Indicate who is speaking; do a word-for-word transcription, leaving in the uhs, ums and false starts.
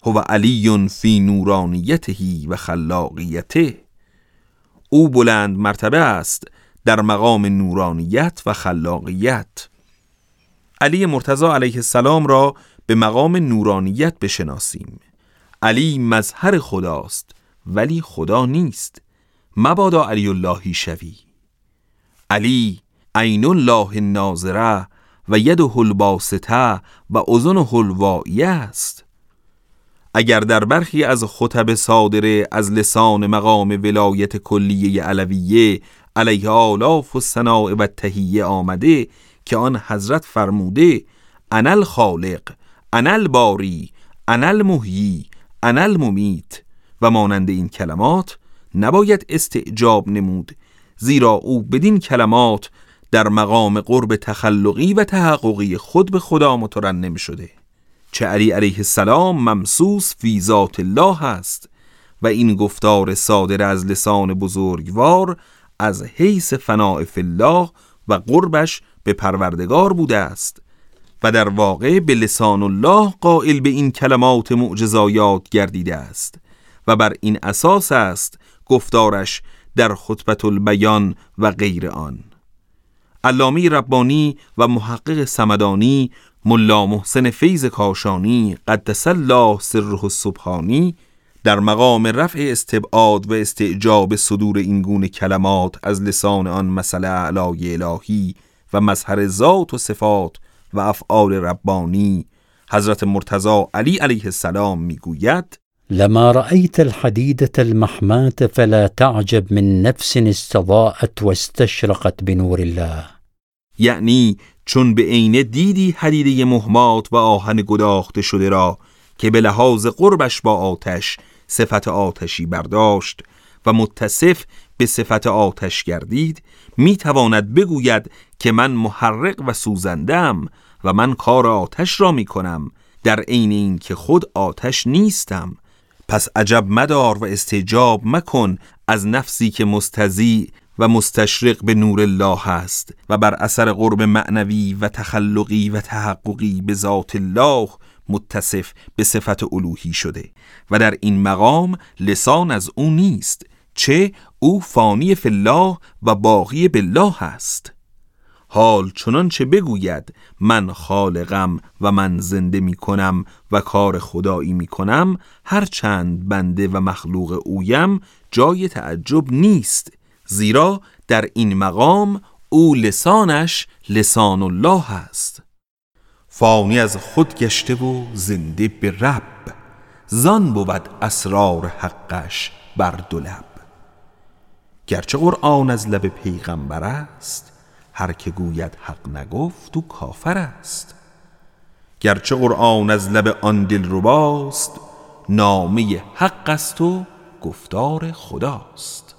Speaker 1: هو علی فی نورانیته و خلاقیته. او بلند مرتبه است در مقام نورانیت و خلاقیت. علی مرتضی علیه السلام را به مقام نورانیت بشناسیم. علی مظهر خداست ولی خدا نیست. مبادا علی اللهی شوی. علی عین الله الناظره و یده الباسطه و اذنه الواعیه است. اگر در برخی از خطب صادره از لسان مقام ولایت کلیه علویه علیه آلاف و ثناء و تحیه آمده که آن حضرت فرموده انا الخالق، انا الباری، انا المحیی، انا الممیت و مانند این کلمات، نباید استعجاب نمود، زیرا او بدین کلمات در مقام قرب تخلقی و تحققی خود به خدا مترنم شده. چه علی علیه السلام ممسوس فی ذات الله است و این گفتار صادر از لسان بزرگوار از حیث فناء فی الله و قربش به پروردگار بوده است و در واقع به لسان الله قائل به این کلمات معجزایات گردیده است و بر این اساس است گفتارش در خطبة البیان و غیر آن. علامه ربانی و محقق صمدانی ملا محسن فیض کاشانی قدس الله سره السبحانی در مقام رفع استبعاد و استعجاب صدور این گونه کلمات از لسان آن مسئله اعلای الهی و مظهر ذات و صفات و افعال ربانی حضرت مرتضی علی علیه السلام میگوید:
Speaker 2: لما رأيت الحديدة المحماة فلا تعجب من نفس استضاءت واستشرقت بنور الله.
Speaker 1: یعنی چون به عینه دیدی حدیده مهمات و آهن گداخته شده را که به لحاظ قربش با آتش صفت آتشی برداشت و متصف به صفت آتش گردید، می تواند بگوید که من محرق و سوزندم و من کار آتش را می کنم، در عین این که خود آتش نیستم. پس عجب مدار و استعجاب مکن از نفسی که مستضیع و مستشرق به نور الله است و بر اثر قرب معنوی و تخلقی و تحققی به ذات الله متصف به صفت الوهی شده و در این مقام لسان از او نیست، چه او فانی فی الله و باقی بالله است. حال چنان چه بگوید من خالقم و من زنده می کنم و کار خدایی می کنم، هر چند بنده و مخلوق اویم جای تعجب نیست، زیرا در این مقام او لسانش لسان الله است. فانی از خود گشته و زنده به رب، زان بود اسرار حقش بر دو لب. گرچه قرآن از لب پیغمبر است، هر که گوید حق نگفت او کافر است. گرچه قرآن از لب آن دلرباست، نامه حق است و گفتار خداست.